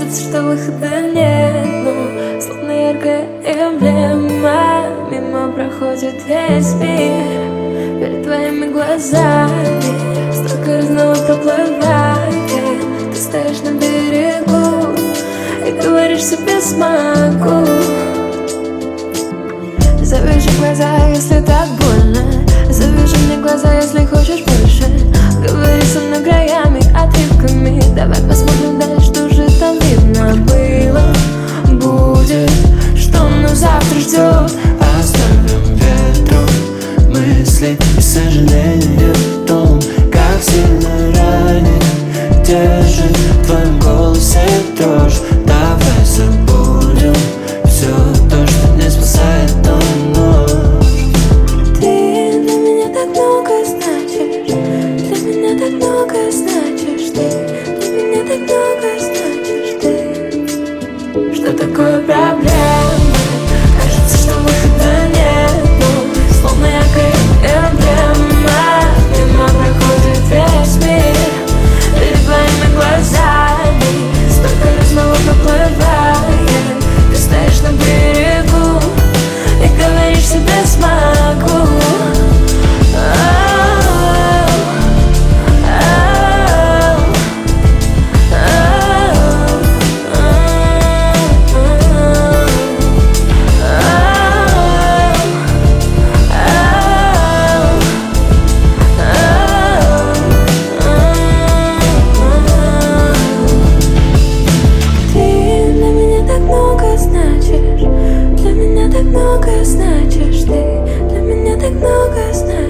Кажется, что выхода нет, но словно яркая эмблема мимо проходит весь мир. Перед твоими глазами столько разного проплывает. Ты стоишь на берегу и говоришь себе смогу. Завяжи глаза, если так больно. Завяжи мне глаза, если хочешь больше. Говори со мной краями, отрывками. Давай посмотрим дальше, что же там видно было. Будет, что нас завтра ждет. Оставим ветру мысли и сожаления о том, как сильно ранит. Держит в твоем голосе дрожь. Давай забудем все то, что не спасает ночь. Ты для меня так много значишь. Для меня так много значишь ты. Для меня так много значишь ты. Что такое проблема? Кажется, что выхода нет, но словно яркая эмблема мимо проходит весь мир. Перед твоими глазами столько разного проплывает. Ты стоишь на берегу и говоришь себе смогу. Много значишь ты, для меня так много значишь.